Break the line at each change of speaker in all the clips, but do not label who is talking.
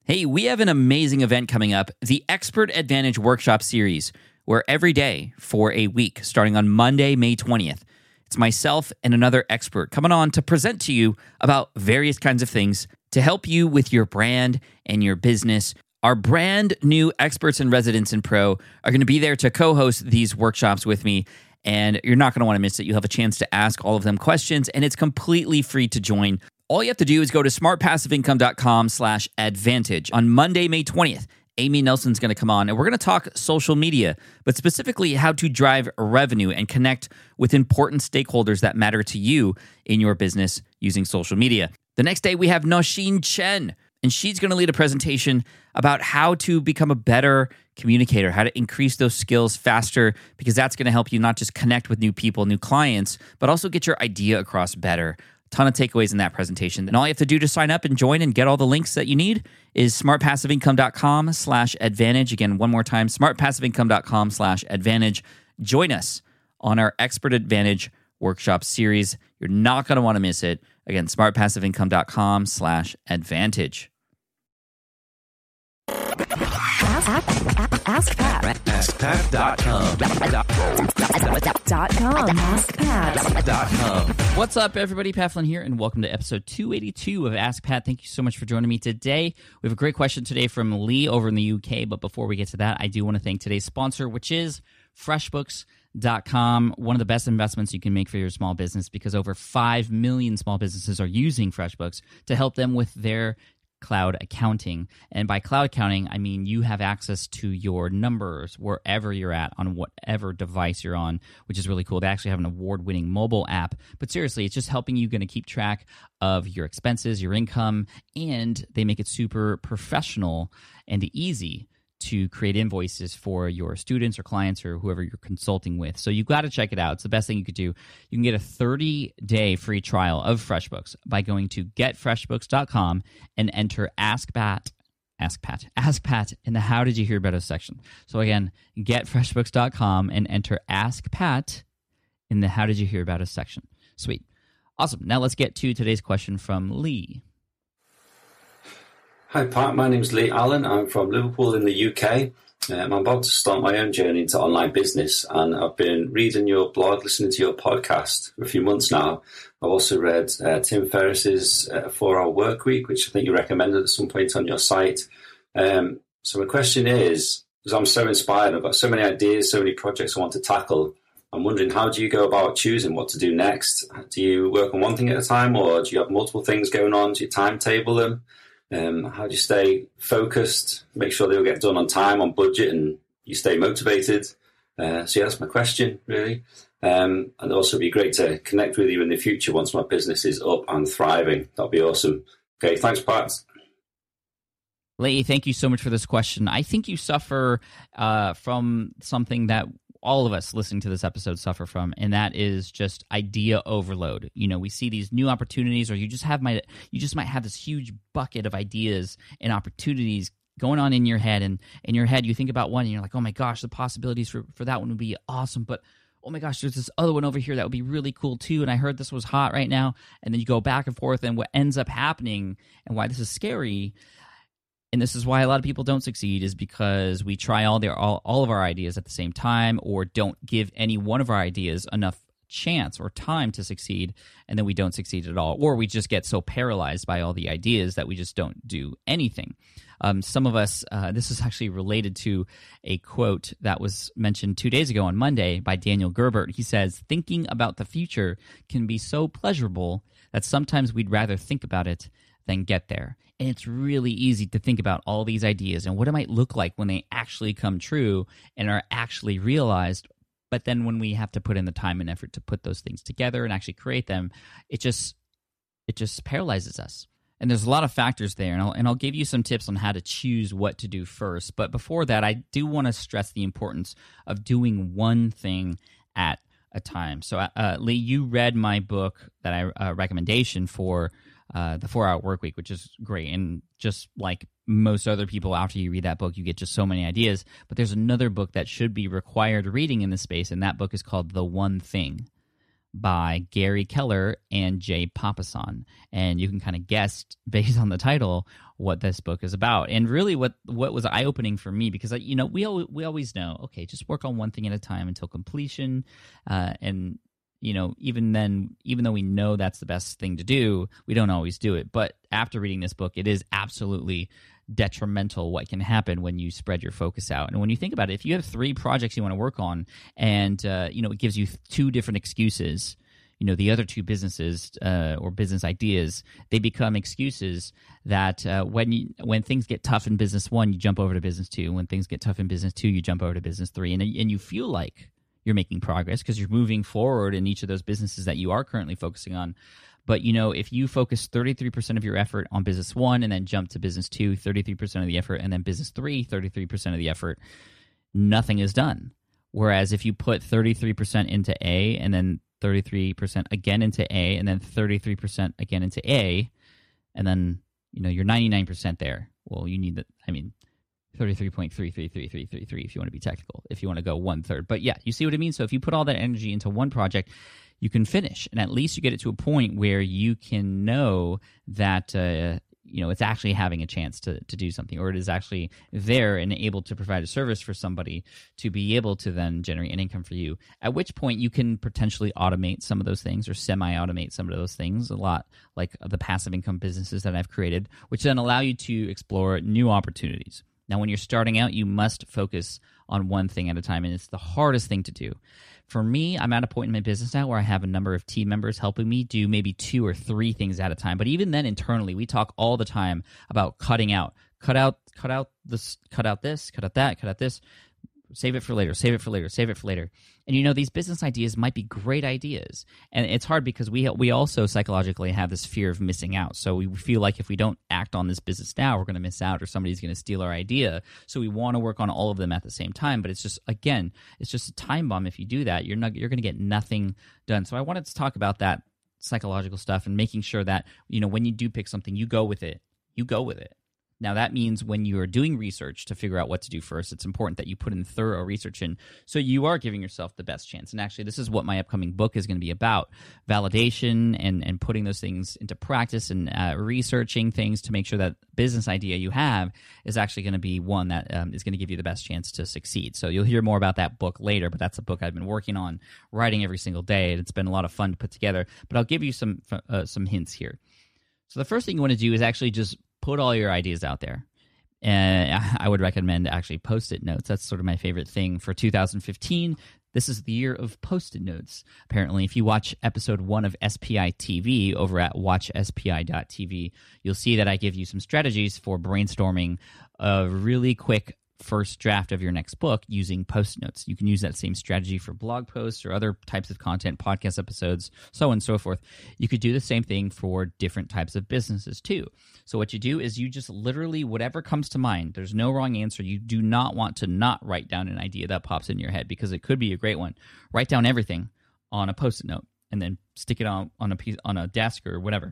Hey, we have an amazing event coming up, the Expert Advantage Workshop Series, where every day for a week, starting on Monday, May 20th, it's myself and another expert coming on to present to you about various kinds of things to help you with your brand and your business. Our brand new experts and residents in Pro are going to be there to co-host these workshops with me, and you're not going to want to miss it. You'll have a chance to ask all of them questions, and it's completely free to join. All you have to do is go to smartpassiveincome.com/advantage. On Monday, May 20th, Amy Nelson's going to come on, and we're going to talk social media, but specifically how to drive revenue and connect with important stakeholders that matter to you in your business using social media. The next day, we have Nosheen Chen, and she's going to lead a presentation about how to become a better communicator, how to increase those skills faster, because that's going to help you not just connect with new people, new clients, but also get your idea across better. Ton of takeaways in that presentation. And all you have to do to sign up and join and get all the links that you need is smartpassiveincome.com/advantage. Again, one more time, smartpassiveincome.com/advantage. Join us on our Expert Advantage Workshop Series. You're not going to want to miss it. Again, smartpassiveincome.com/advantage.
AskPat.com. AskPat.com.
What's up, everybody? Pat Flynn here, and welcome to episode 282 of Ask Pat. Thank you so much for joining me today. We have a great question today from Lee over in the UK, but before we get to that, I do want to thank today's sponsor, which is FreshBooks.com, one of the best investments you can make for your small business, because over 5 million small businesses are using FreshBooks to help them with their cloud accounting. And by cloud accounting, I mean you have access to your numbers wherever you're at on whatever device you're on, which is really cool. They actually have an award-winning mobile app. But seriously, it's just helping you to keep track of your expenses, your income, and they make it super professional and easy to create invoices for your students or clients or whoever you're consulting with. So you've got to check it out. It's the best thing you could do. You can get a 30-day free trial of FreshBooks by going to getfreshbooks.com and enter Ask Pat in the How Did You Hear About Us section. So again, getfreshbooks.com and enter Ask Pat in the How Did You Hear About Us section. Sweet. Awesome. Now let's get to today's question from Lee.
Hi Pat, my name's Lee Allen. I'm from Liverpool in the UK. I'm about to start my own journey into online business, and I've been reading your blog, listening to your podcast for a few months now. I've also read Tim Ferriss's 4-Hour Workweek, which I think you recommended at some point on your site. So my question is, because I'm so inspired, I've got so many ideas, so many projects I want to tackle. I'm wondering, how do you go about choosing what to do next? Do you work on one thing at a time, or do you have multiple things going on? Do you timetable them? How do you stay focused, make sure they'll get done on time, on budget, and you stay motivated? So yeah, that's my question, really. And also be great to connect with you in the future once my business is up and thriving. That'll be awesome. Okay, thanks, Pat.
Lee, thank you so much for this question. I think you suffer from something that all of us listening to this episode suffer from, and that is just idea overload. You know, we see these new opportunities, or you just might have this huge bucket of ideas and opportunities going on in your head, and in your head you think about one and you're like, oh my gosh, the possibilities for that one would be awesome, but oh my gosh, there's this other one over here that would be really cool too, and I heard this was hot right now, and then you go back and forth, and what ends up happening, and why this is scary, and this is why a lot of people don't succeed, is because we try all of our ideas at the same time, or don't give any one of our ideas enough chance or time to succeed, and then we don't succeed at all. Or we just get so paralyzed by all the ideas that we just don't do anything. Some of us, this is actually related to a quote that was mentioned 2 days ago on Monday by Daniel Gerbert. He says, thinking about the future can be so pleasurable that sometimes we'd rather think about it than get there. And it's really easy to think about all these ideas and what it might look like when they actually come true and are actually realized. But then when we have to put in the time and effort to put those things together and actually create them, it just paralyzes us. And there's a lot of factors there, and I'll give you some tips on how to choose what to do first. But before that, I do want to stress the importance of doing one thing at a time. So, Lee, you read my book that I recommendation for the 4-Hour Workweek, which is great. And just like most other people, after you read that book, you get just so many ideas. But there's another book that should be required reading in this space, and that book is called The One Thing by Gary Keller and Jay Papasan. And you can kind of guess based on the title what this book is about. And really what was eye-opening for me, because we always know, okay, just work on one thing at a time until completion. And even then, even though we know that's the best thing to do, we don't always do it. But after reading this book, it is absolutely detrimental what can happen when you spread your focus out. And when you think about it, if you have 3 projects you want to work on, and it gives you 2 different excuses, the other 2 businesses or business ideas, they become excuses that when things get tough in business 1, you jump over to business 2. When things get tough in business 2, you jump over to business 3, and you feel like you're making progress because you're moving forward in each of those businesses that you are currently focusing on. But, if you focus 33% of your effort on business 1 and then jump to business 2, 33% of the effort, and then business 3, 33% of the effort, nothing is done. Whereas if you put 33% into A and then 33% again into A and then 33% again into A, and then, you're 99% there. Well, you need 33.33333 if you want to be technical, if you want to go 1/3. But yeah, you see what I mean? So if you put all that energy into one project, you can finish, and at least you get it to a point where you can know that it's actually having a chance to do something, or it is actually there and able to provide a service for somebody to be able to then generate an income for you. At which point you can potentially automate some of those things or semi-automate some of those things, a lot like the passive income businesses that I've created, which then allow you to explore new opportunities. Now, when you're starting out, you must focus on one thing at a time, and it's the hardest thing to do. For me, I'm at a point in my business now where I have a number of team members helping me do maybe 2 or 3 things at a time. But even then, internally, we talk all the time about cutting out. Cut out this, cut out this, cut out that, cut out this. Save it for later, save it for later, save it for later. And these business ideas might be great ideas. And it's hard because we also psychologically have this fear of missing out. So we feel like if we don't act on this business now, we're going to miss out, or somebody's going to steal our idea. So we want to work on all of them at the same time. But it's just a time bomb. If you do that, you're going to get nothing done. So I wanted to talk about that psychological stuff and making sure that, when you do pick something, you go with it. You go with it. Now, that means when you are doing research to figure out what to do first, it's important that you put in thorough research in, so you are giving yourself the best chance. And actually, this is what my upcoming book is going to be about: validation and putting those things into practice, and researching things to make sure that business idea you have is actually going to be one that is going to give you the best chance to succeed. So you'll hear more about that book later, but that's a book I've been working on, writing every single day, and it's been a lot of fun to put together. But I'll give you some hints here. So the first thing you want to do is actually just put all your ideas out there. And I would recommend actually Post-it notes. That's sort of my favorite thing for 2015. This is the year of Post-it notes. Apparently, if you watch episode 1 of SPI TV over at watchspi.tv, you'll see that I give you some strategies for brainstorming a really quick first draft of your next book using Post-it notes. You can use that same strategy for blog posts or other types of content, podcast episodes, so on and so forth. You could do the same thing for different types of businesses too. So what you do is you just literally, whatever comes to mind, there's no wrong answer. You do not want to not write down an idea that pops in your head, because it could be a great one. Write down everything on a Post-it note and then stick it on a desk or whatever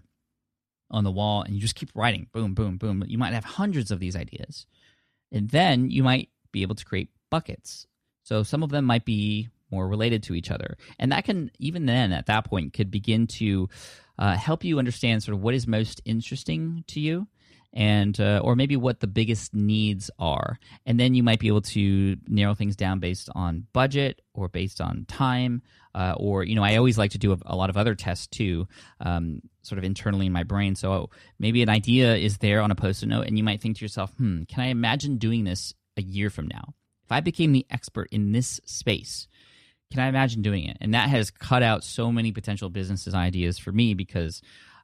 on the wall, and you just keep writing. Boom, boom, boom. You might have hundreds of these ideas. And then you might be able to create buckets. So some of them might be more related to each other. And that can, even then, at that point, could begin to help you understand sort of what is most interesting to you, and or maybe what the biggest needs are. And then you might be able to narrow things down based on budget or based on time. Or, I always like to do a lot of other tests too, sort of internally in my brain. So maybe an idea is there on a Post-it note, and you might think to yourself, can I imagine doing this a year from now? If I became the expert in this space, can I imagine doing it? And that has cut out so many potential businesses ideas for me, because,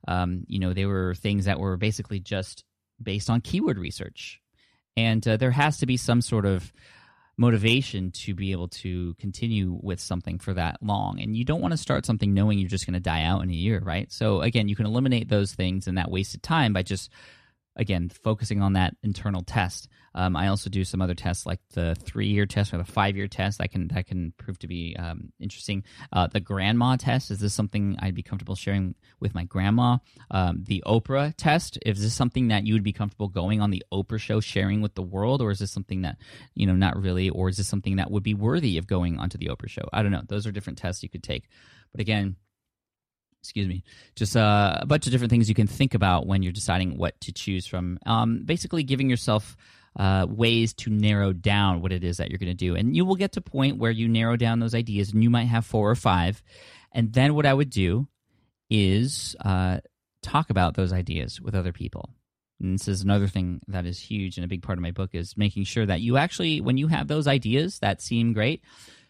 they were things that were basically just based on keyword research. And there has to be some sort of motivation to be able to continue with something for that long. And you don't want to start something knowing you're just going to die out in a year, right? So again, you can eliminate those things and that wasted time by just, again, focusing on that internal test. I also do some other tests like the 3-year test or the 5-year test that can prove to be interesting. The grandma test, is this something I'd be comfortable sharing with my grandma? The Oprah test, is this something that you would be comfortable going on the Oprah show sharing with the world, or is this something that, not really, or is this something that would be worthy of going onto the Oprah show? I don't know. Those are different tests you could take. But again, excuse me, just a bunch of different things you can think about when you're deciding what to choose from. Basically giving yourself ways to narrow down what it is that you're going to do. And you will get to a point where you narrow down those ideas, and you might have 4 or 5. And then what I would do is talk about those ideas with other people. And this is another thing that is huge and a big part of my book, is making sure that you actually, when you have those ideas that seem great,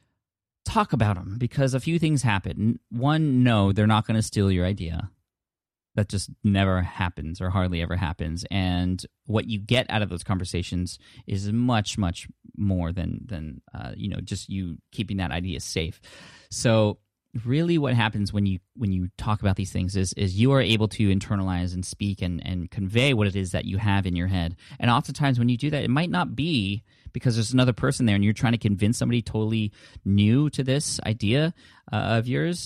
talk about them, because a few things happen. One, no, they're not going to steal your idea. That just never happens, or hardly ever happens. And what you get out of those conversations is much, much more than just you keeping that idea safe. So really what happens when you talk about these things is you are able to internalize and speak and convey what it is that you have in your head. And oftentimes when you do that, it might not be because there's another person there and you're trying to convince somebody totally new to this idea of yours.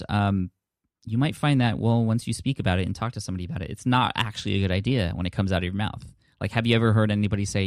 You might find that, well, once you speak about it and talk to somebody about it, it's not actually a good idea when it comes out of your mouth. Like, have you ever heard anybody say,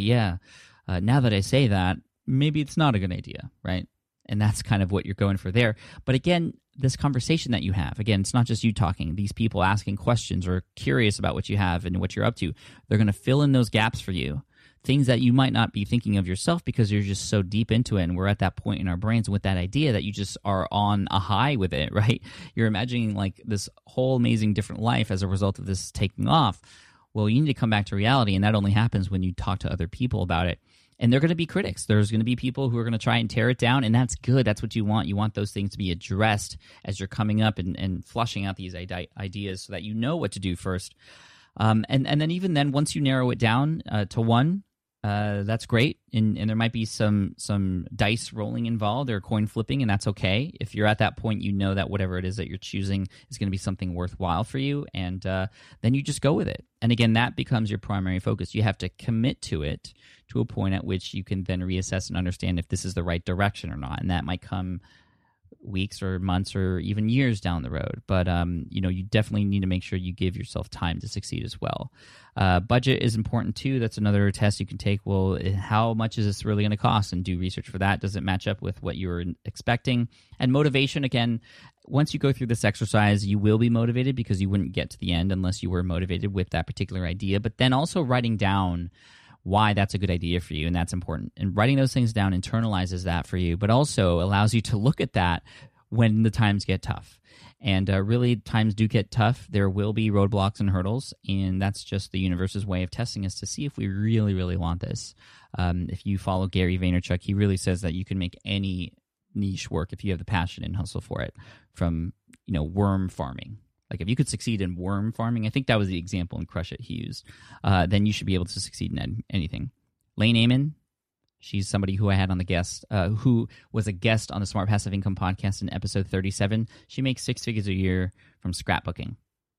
now that I say that, maybe it's not a good idea, right? And that's kind of what you're going for there. But again, this conversation that you have, again, it's not just you talking. These people asking questions or curious about what you have and what you're up to, they're going to fill in those gaps for you. Things that you might not be thinking of yourself because you're just so deep into it, and we're at that point in our brains with that idea that you just are on a high with it, right? You're imagining like this whole amazing different life as a result of this taking off. Well, you need to come back to reality, and that only happens when you talk to other people about it. And they're going to be critics. There's going to be people who are going to try and tear it down, and that's good. That's what you want. You want those things to be addressed as you're coming up and flushing out these ideas so that you know what to do first. And then even then, once you narrow it down to one, that's great. And there might be some dice rolling involved or coin flipping, and that's okay. If you're at that point, you know that whatever it is that you're choosing is going to be something worthwhile for you, and then you just go with it. And again, that becomes your primary focus. You have to commit to it to a point at which you can then reassess and understand if this is the right direction or not. And that might come weeks or months or even years down the road. But, you definitely need to make sure you give yourself time to succeed as well. Budget is important too. That's another test you can take. Well, how much is this really going to cost? And do research for that. Does it match up with what you were expecting? And motivation, again, once you go through this exercise, you will be motivated because you wouldn't get to the end unless you were motivated with that particular idea. But then also writing down why that's a good idea for you, and that's important. And writing those things down internalizes that for you, but also allows you to look at that when the times get tough. And really, times do get tough. There will be roadblocks and hurdles, and that's just the universe's way of testing us to see if we really, really want this. If you follow Gary Vaynerchuk, he really says that you can make any niche work if you have the passion and hustle for it, from worm farming. Like if you could succeed in worm farming, I think that was the example in Crush It he used, then you should be able to succeed in anything. Lane Amen, she's somebody who I had on the guest, who was a guest on the Smart Passive Income podcast in episode 37. She makes 6 figures a year from scrapbooking.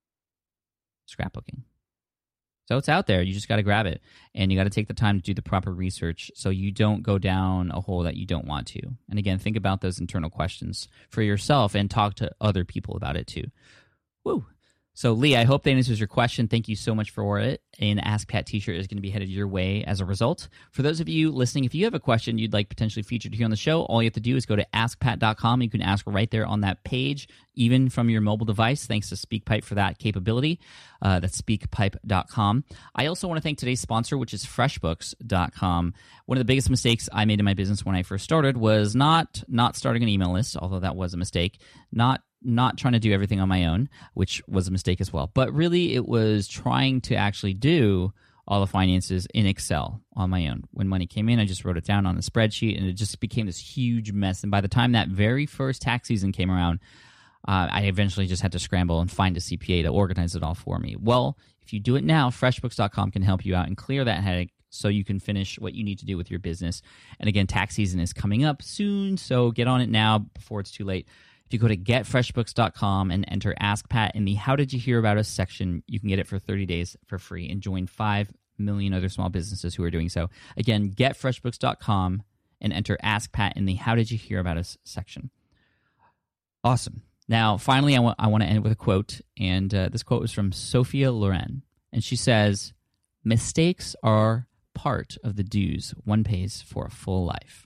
So it's out there. You just got to grab it, and you got to take the time to do the proper research so you don't go down a hole that you don't want to. And again, think about those internal questions for yourself and talk to other people about it too. Woo. So, Lee, I hope that answers your question. Thank you so much for it. An Ask Pat t-shirt is going to be headed your way as a result. For those of you listening, if you have a question you'd like potentially featured here on the show, all you have to do is go to askpat.com. You can ask right there on that page, even from your mobile device, thanks to SpeakPipe for that capability. That's speakpipe.com. I also want to thank today's sponsor, which is freshbooks.com. One of the biggest mistakes I made in my business when I first started was not starting an email list, although that was a mistake, not trying to do everything on my own, which was a mistake as well. But really, it was trying to actually do all the finances in Excel on my own. When money came in, I just wrote it down on a spreadsheet, and it just became this huge mess. And by the time that very first tax season came around, I eventually just had to scramble and find a CPA to organize it all for me. Well, if you do it now, freshbooks.com can help you out and clear that headache so you can finish what you need to do with your business. And again, tax season is coming up soon, so get on it now before it's too late. If you go to getfreshbooks.com and enter Ask Pat in the How Did You Hear About Us section, you can get it for 30 days for free and join 5 million other small businesses who are doing so. Again, getfreshbooks.com and enter Ask Pat in the How Did You Hear About Us section. Awesome. Now, finally, I want to end with a quote, and this quote was from Sophia Loren, and she says, "Mistakes are part of the dues one pays for a full life."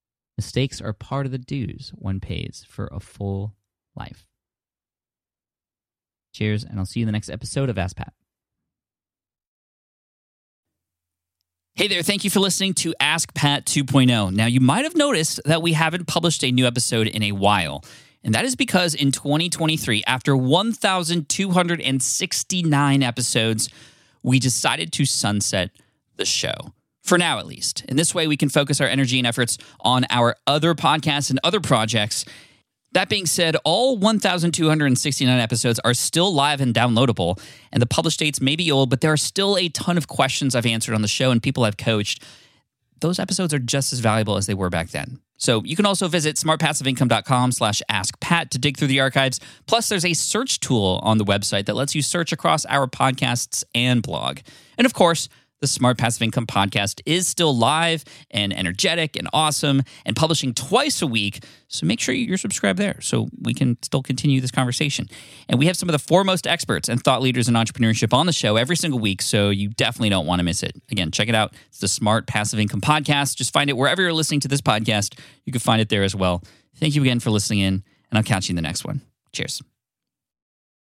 Mistakes are part of the dues one pays for a full life. Cheers, and I'll see you in the next episode of Ask Pat. Hey there, thank you for listening to Ask Pat 2.0. Now, you might have noticed that we haven't published a new episode in a while, and that is because in 2023, after 1,269 episodes, we decided to sunset the show. For now, at least. In this way, we can focus our energy and efforts on our other podcasts and other projects. That being said, all 1,269 episodes are still live and downloadable, and the published dates may be old, but there are still a ton of questions I've answered on the show and people I've coached. Those episodes are just as valuable as they were back then. So you can also visit smartpassiveincome.com/askpat to dig through the archives. Plus, there's a search tool on the website that lets you search across our podcasts and blog. And of course, the Smart Passive Income podcast is still live and energetic and awesome and publishing twice a week. So make sure you're subscribed there so we can still continue this conversation. And we have some of the foremost experts and thought leaders in entrepreneurship on the show every single week, so you definitely don't want to miss it. Again, check it out. It's the Smart Passive Income podcast. Just find it wherever you're listening to this podcast. You can find it there as well. Thank you again for listening in, and I'll catch you in the next one. Cheers.